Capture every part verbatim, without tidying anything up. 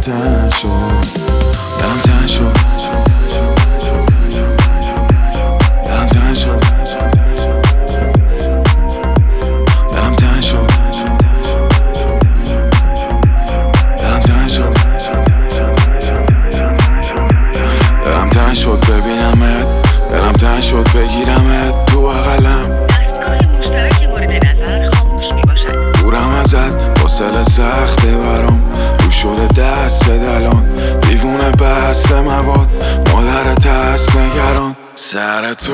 تنگ شد، دلم تنگ شد، دلم تنگ شد، دلم تنگ شد، دلم تنگ شد، دلم تنگ شد ببینمت، دلم تنگ شد بگیرمت تو بغلم. دورم ازت حوصله سخته برام، رو شده دست دلان، دیوونه بست مواد، مادرت هست نگران. سر تو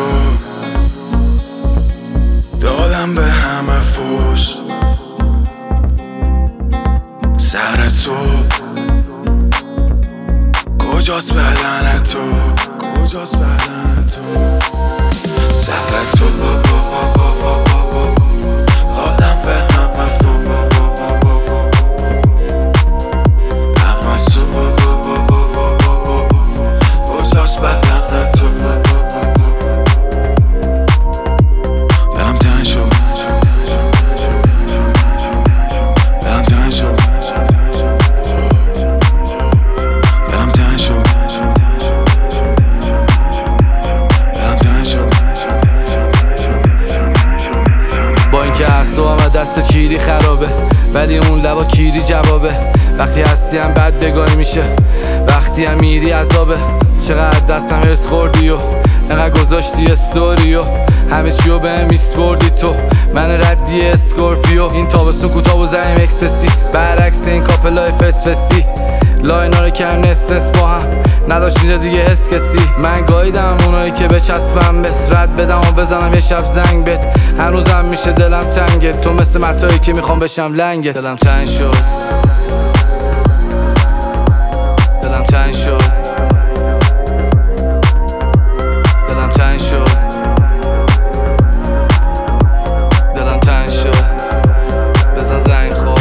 دادم به همه فوش، سر تو کجاست بدن تو، کجاست بدن تو، سر تو دادم به همه فوش، همه تو کجاست بدن تو. دلم تنگ شد، دلم تنگ شد، دلم تنگ شد، دلم تنگ شد. با اینکه اعصابم دست کیری خرابه، ولی اون لبا کیری جوابه. وقتی هستی هم بد بگاهی میشه، وقتی هم میری عذابه. چقدر دستم هرس خوردی و انقدر گذاشتی استوری و همه چیو بهم میسپردی تو. من ردی اسکورپیو، این تابستون کوتاه و زنیم اکستسی، برعکس این کاپلای فسفسی. لاینا رو کم نس نس با هم نداشت اینجا دیگه حس کسی. من گاییدم اونایی که بچسبم بهت، رد بدم و بزنم یه شب زنگ بهت. هنوزم میشه دلم تنگه، تو مثل متایی که میخوام بشم لنگت. دلم تنگ شد، دلم تنگ شد، دلم تنگ شد، دلم تنگ شد، بزن زنگ خور.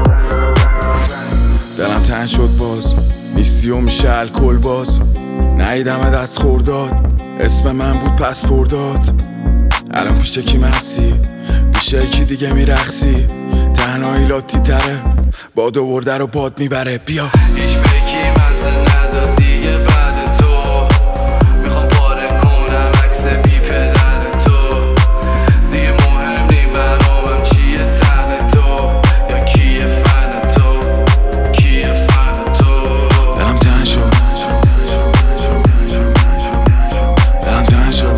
دلم تنگ شد باز، نیستی و میشه الکل باز. نهیدم دست خورداد، اسم من بود پس فرداد. الان پیش کی مسی، پیش کی دیگه میرخصی. تنهایی لاتی تره، باد و برده رو باد میبره. بیا هیچ بکی مزه نداد دیگه بعد تو، میخوام پاره کنم عکس بی پدر تو. دیگه مهم نی برامم چیه تن تو، یا کیه فن تو، کیه فن تو. دلم تنگ شد، دلم تنگ شد،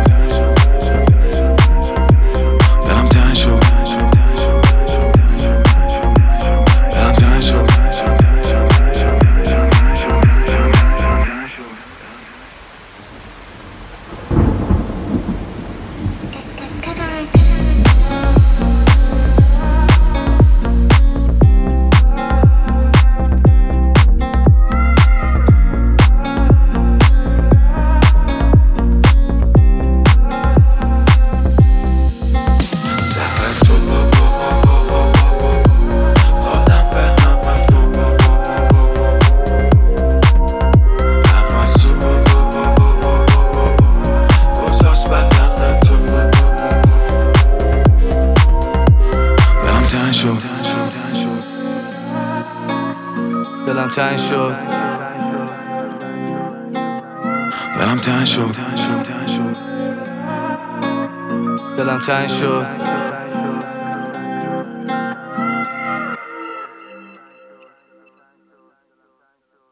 دلم تنگ شد، دلم تنگ شد. دلم تنگ شد، دلم تنگ شد، دلم تنگ شد.